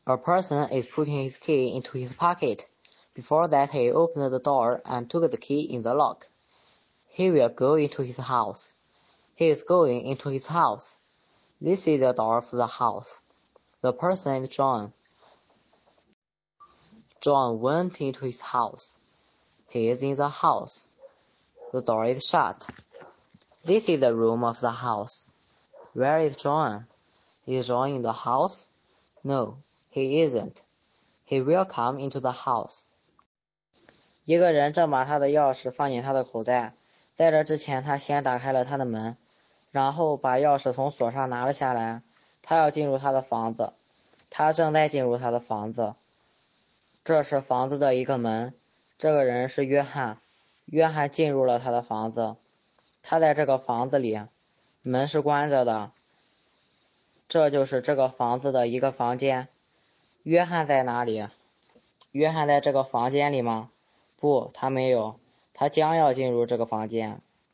A person is putting his key into his pocket. Before that he opened the door and took the key in the lock. He will go into his house. He is going into his house. This is the door of the house. The person is John. John went into his house. He is in the house. The door is shut. This is the room of the house. Where is John? Is John in the house? No, he isn't. He will come into the house. 一个人正把他的钥匙放进他的口袋，在这之前他先打开了他的门，然后把钥匙从锁上拿了下来。他要进入他的房子，他正在进入他的房子。这是房子的一个门，这个人是约翰。约翰进入了他的房子，他在这个房子里，门是关着的。这就是这个房子的一个房间。约翰在哪里？约翰在这个房间里吗？不，他没有，他将要进入这个房间。